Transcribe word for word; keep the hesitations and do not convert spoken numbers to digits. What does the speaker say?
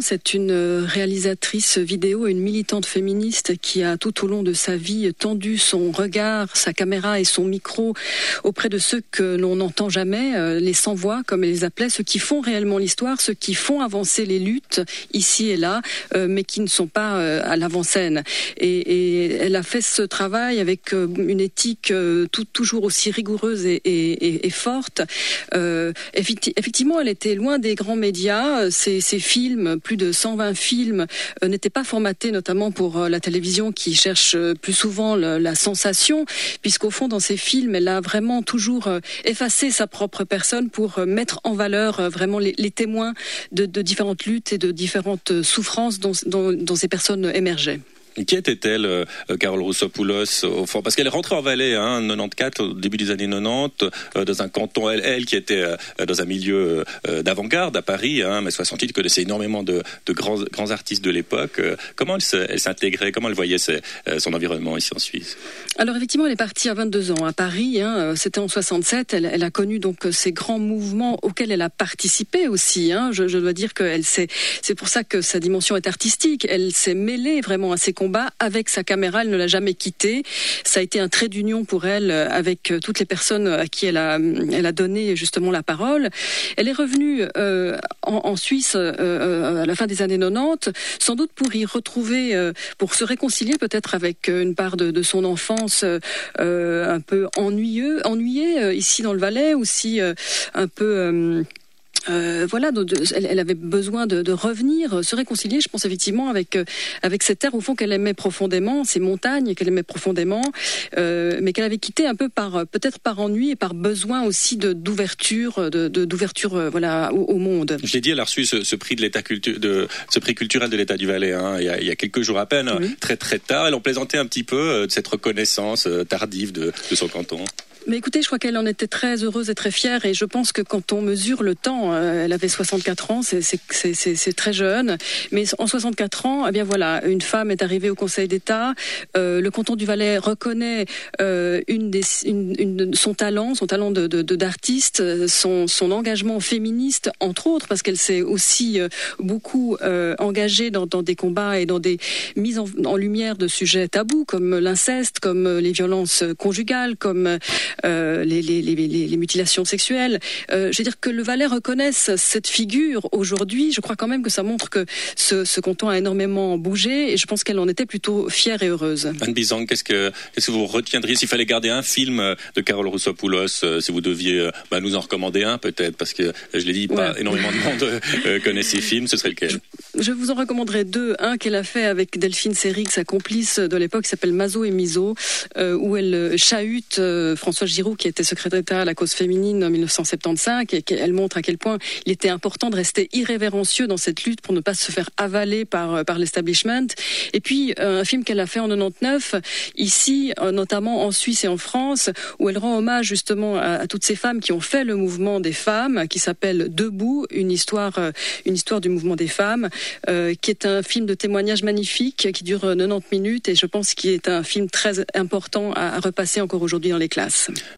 c'est une réalisatrice vidéo et une militante féministe qui a tout au long de sa vie tendu son regard, sa caméra et son micro auprès de ceux que l'on n'entend jamais, les sans-voix comme elle les appelait, ceux qui font réellement l'histoire, ceux qui font avancer les luttes ici et là, mais qui ne sont pas à l'avant-scène. Et, et elle a fait ce travail avec une éthique tout, toujours aussi rigoureuse et, et, et forte. Euh, effectivement, elle était loin des grands médias. Ses, ses films, plus de cent vingt films, euh, n'étaient pas formatés notamment pour euh, la télévision qui cherche euh, plus souvent le, la sensation, puisqu'au fond, dans ses films, elle a vraiment toujours euh, effacé sa propre personne pour euh, mettre en valeur euh, vraiment les, les témoins de, de différentes luttes et de différentes souffrances dont, dont, dont ces personnes émergeaient. Qui était-elle, euh, Carole Roussopoulos, au fond? Parce qu'elle est rentrée en Valais, hein, quatre-vingt-quatorze, au début des années quatre-vingt-dix, euh, dans un canton, elle, elle qui était euh, dans un milieu euh, d'avant-garde à Paris, hein, mais soixante-huit, connaissait énormément de, de grands, grands artistes de l'époque. Euh, comment elle, se, elle s'intégrait, comment elle voyait ses, euh, son environnement ici en Suisse? Alors effectivement, elle est partie à vingt-deux ans à Paris, hein, c'était en soixante-sept, elle, elle a connu donc ces grands mouvements auxquels elle a participé aussi. Hein, je, je dois dire que elle s'est, c'est pour ça que sa dimension est artistique, elle s'est mêlée vraiment à ces combat avec sa caméra, elle ne l'a jamais quitté. Ça a été un trait d'union pour elle avec toutes les personnes à qui elle a, elle a donné justement la parole. Elle est revenue euh, en, en Suisse euh, à la fin des années quatre-vingt-dix, sans doute pour y retrouver, euh, pour se réconcilier peut-être avec une part de, de son enfance euh, un peu ennuyeux, ennuyée euh, ici dans le Valais, aussi euh, un peu... Euh, Euh, voilà, de, de, elle, elle avait besoin de, de revenir, se réconcilier, je pense effectivement avec euh, avec cette terre au fond qu'elle aimait profondément, ces montagnes qu'elle aimait profondément, euh, mais qu'elle avait quitté un peu par peut-être par ennui et par besoin aussi de d'ouverture, de, de d'ouverture euh, voilà au, au monde. Je l'ai dit, elle a reçu ce, ce prix de l'État cultu- de ce prix culturel de l'État du Valais, hein, il y a, il y a quelques jours à peine, oui. très très tard. Elle en plaisantait un petit peu euh, de cette reconnaissance euh, tardive de, de son canton. Mais écoutez, je crois qu'elle en était très heureuse et très fière, et je pense que quand on mesure le temps, euh, elle avait soixante-quatre ans, c'est, c'est, c'est, c'est, c'est très jeune, mais en soixante-quatre ans, eh bien voilà, une femme est arrivée au Conseil d'État, euh, le canton du Valais reconnaît euh, une des, une, une, son talent, son talent de, de, de, d'artiste, son, son engagement féministe, entre autres, parce qu'elle s'est aussi euh, beaucoup euh, engagée dans, dans des combats et dans des mises en, en lumière de sujets tabous, comme l'inceste, comme les violences conjugales, comme... Euh, les, les, les, les, les mutilations sexuelles. Euh, je veux dire que le Valais reconnaisse cette figure aujourd'hui. Je crois quand même que ça montre que ce, ce canton a énormément bougé, et je pense qu'elle en était plutôt fière et heureuse. Anne Bizang, qu'est-ce que, qu'est-ce que vous retiendriez s'il fallait garder un film de Carole Roussopoulos, euh, si vous deviez euh, bah, nous en recommander un peut-être, parce que je l'ai dit, pas ouais. énormément de monde euh, connaît ces films, ce serait lequel? Je, je vous en recommanderais deux. Un qu'elle a fait avec Delphine Seyrig, sa complice de l'époque, qui s'appelle Mazo et Miso, euh, où elle chahute euh, François Giroud, qui était secrétaire d'État à la cause féminine en dix-neuf cent soixante-quinze, et qu'elle montre à quel point il était important de rester irrévérencieux dans cette lutte pour ne pas se faire avaler par, par l'establishment. Et puis, un film qu'elle a fait en quatre-vingt-dix-neuf, ici, notamment en Suisse et en France, où elle rend hommage justement à, à toutes ces femmes qui ont fait le mouvement des femmes, qui s'appelle Debout, une histoire, une histoire du mouvement des femmes, euh, qui est un film de témoignage magnifique, qui dure quatre-vingt-dix minutes, et je pense qu'il est un film très important à, à repasser encore aujourd'hui dans les classes.